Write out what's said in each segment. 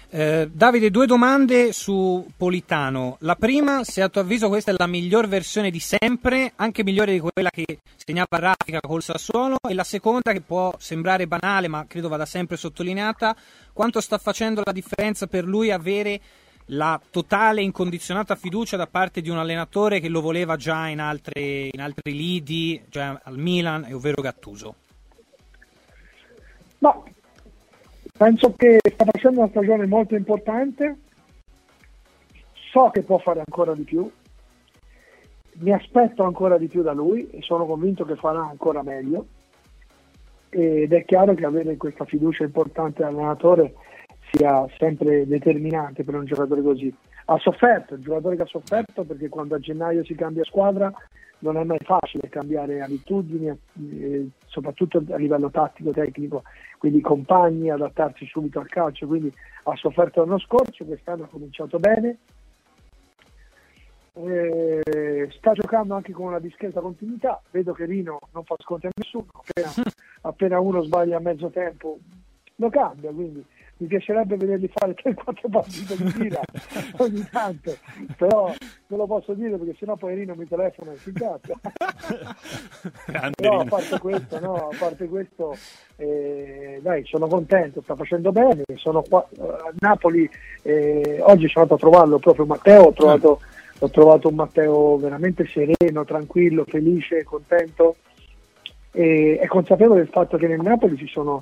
Davide, due domande su Politano. La prima, se a tuo avviso questa è la miglior versione di sempre, anche migliore di quella che segnava Raffica col Sassuolo, e la seconda, che può sembrare banale ma credo vada sempre sottolineata, quanto sta facendo la differenza per lui avere la totale incondizionata fiducia da parte di un allenatore che lo voleva già in altri lidi, cioè al Milan, ovvero Gattuso? No, penso che sta facendo una stagione molto importante, so che può fare ancora di più, mi aspetto ancora di più da lui e sono convinto che farà ancora meglio, ed è chiaro che avere questa fiducia importante dall'allenatore sia sempre determinante per un giocatore così. Ha sofferto, il giocatore che ha sofferto, perché quando a gennaio si cambia squadra non è mai facile cambiare abitudini, soprattutto a livello tattico, tecnico, quindi compagni, adattarsi subito al calcio, quindi ha sofferto l'anno scorso, quest'anno ha cominciato bene, sta giocando anche con una discreta continuità, vedo che Rino non fa sconti a nessuno, appena uno sbaglia a mezzo tempo lo cambia, quindi mi piacerebbe vederli fare 3-4 partite di fila ogni tanto, però non lo posso dire perché sennò poi Rino mi telefona e si incazza. Però a parte questo dai, sono contento, sta facendo bene, sono qua a Napoli, oggi sono andato a trovarlo proprio Matteo, ho trovato un Matteo veramente sereno, tranquillo, felice, contento, e consapevole del fatto che nel Napoli ci sono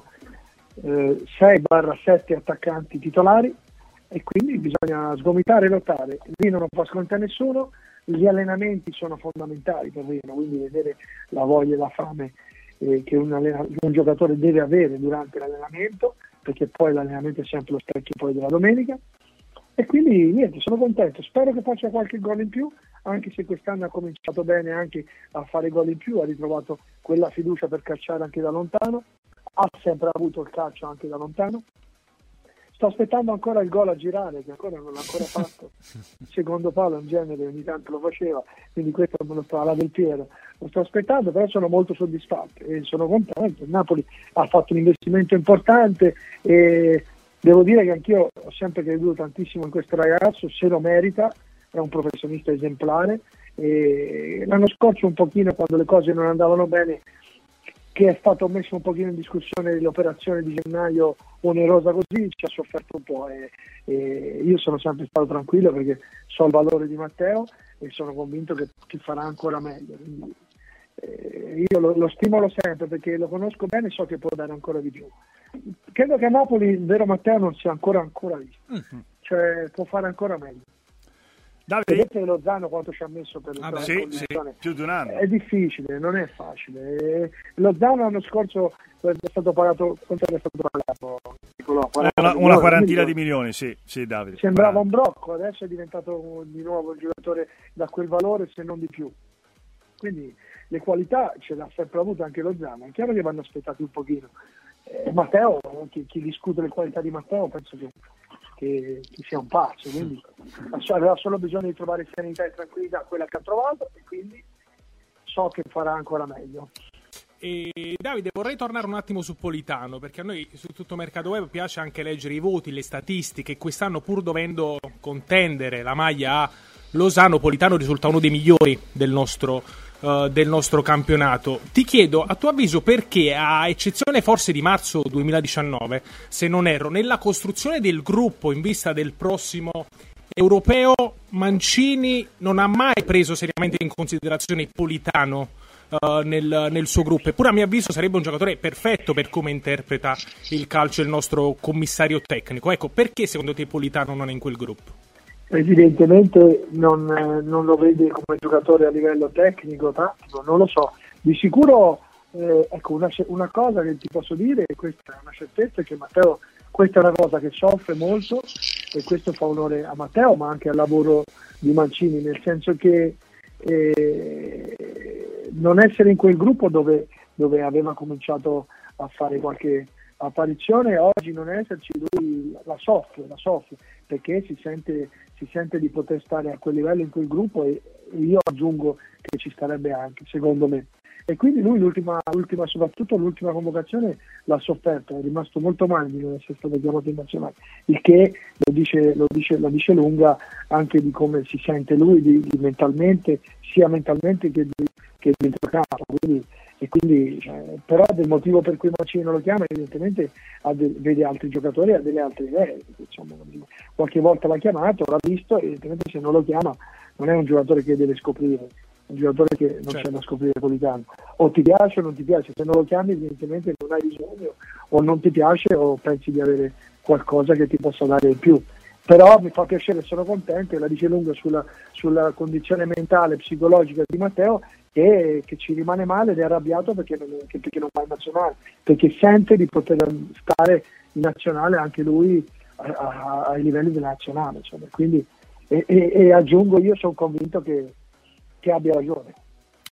6-7 attaccanti titolari e quindi bisogna sgomitare e lottare. Rino non può scontare nessuno, gli allenamenti sono fondamentali per Rino, quindi vedere la voglia e la fame che un giocatore deve avere durante l'allenamento, perché poi l'allenamento è sempre lo specchio poi della domenica, e quindi niente, sono contento, spero che faccia qualche gol in più, anche se quest'anno ha cominciato bene anche a fare gol in più, ha ritrovato quella fiducia per calciare anche da lontano, ha sempre avuto il calcio anche da lontano. Sto aspettando ancora il gol a girare, che ancora non l'ha ancora fatto. Il secondo palo in genere ogni tanto lo faceva, quindi questo me lo sta alla Del Piero. Lo sto aspettando, però sono molto soddisfatto e sono contento. Il Napoli ha fatto un investimento importante e devo dire che anch'io ho sempre creduto tantissimo in questo ragazzo, se lo merita, è un professionista esemplare. E l'anno scorso un pochino, quando le cose non andavano bene, che è stato messo un pochino in discussione l'operazione di gennaio onerosa così, ci ha sofferto un po' e io sono sempre stato tranquillo perché so il valore di Matteo e sono convinto che farà ancora meglio. Quindi, io lo stimolo sempre perché lo conosco bene e so che può dare ancora di più. Credo che a Napoli il vero Matteo non sia ancora visto, cioè può fare ancora meglio. Vedete Lozano quanto ci ha messo per sì, più di un anno. È difficile, non è facile. Lozano l'anno scorso è stato pagato, quanto è stato pagato? Una quarantina di milioni, sì, Davide. Sembrava un brocco, adesso è diventato di nuovo un giocatore da quel valore, se non di più. Quindi le qualità ce l'ha sempre avuto anche Lozano, è chiaro che vanno aspettati un pochino. Matteo, chi discute le qualità di Matteo penso che sia un pazzo, quindi aveva solo bisogno di trovare serenità e tranquillità, quella che ha trovato, e quindi so che farà ancora meglio. E Davide, vorrei tornare un attimo su Politano, perché a noi su tutto Mercato Web piace anche leggere i voti, le statistiche. Quest'anno, pur dovendo contendere la maglia a Lozano, Politano risulta uno dei migliori del nostro campionato. Ti chiedo, a tuo avviso, perché, a eccezione forse di marzo 2019, se non erro, nella costruzione del gruppo in vista del prossimo europeo, Mancini non ha mai preso seriamente in considerazione Politano nel suo gruppo? Eppure a mio avviso sarebbe un giocatore perfetto per come interpreta il calcio il nostro commissario tecnico. Ecco, perché secondo te Politano non è in quel gruppo? Evidentemente non lo vede come giocatore a livello tecnico, tattico, non lo so. Di sicuro ecco, una cosa che ti posso dire, e questa è una certezza, è che Matteo, questa è una cosa che soffre molto, e questo fa onore a Matteo ma anche al lavoro di Mancini, nel senso che non essere in quel gruppo dove aveva cominciato a fare qualche apparizione, oggi non esserci, lui la soffre perché si sente di poter stare a quel livello in quel gruppo, e io aggiungo che ci starebbe anche, secondo me. e quindi lui soprattutto l'ultima convocazione l'ha sofferto, è rimasto molto male di non essere stato chiamato in nazionale, il che lo dice lunga anche di come si sente lui mentalmente, sia mentalmente che dentro campo, quindi però del motivo per cui Mancini non lo chiama evidentemente vede altri giocatori, ha delle altre idee, insomma, qualche volta l'ha chiamato, l'ha visto, evidentemente se non lo chiama non è un giocatore che deve scoprire, è un giocatore che non c'è da scoprire Politano, o ti piace o non ti piace, se non lo chiami evidentemente non hai bisogno, o non ti piace o pensi di avere qualcosa che ti possa dare in più. Però mi fa piacere, sono contento, e la dice lunga sulla condizione mentale, psicologica di Matteo, che ci rimane male ed è arrabbiato perché non va in nazionale, perché sente di poter stare in nazionale anche lui ai livelli della nazionale, insomma. Quindi, e aggiungo, io sono convinto che abbia ragione.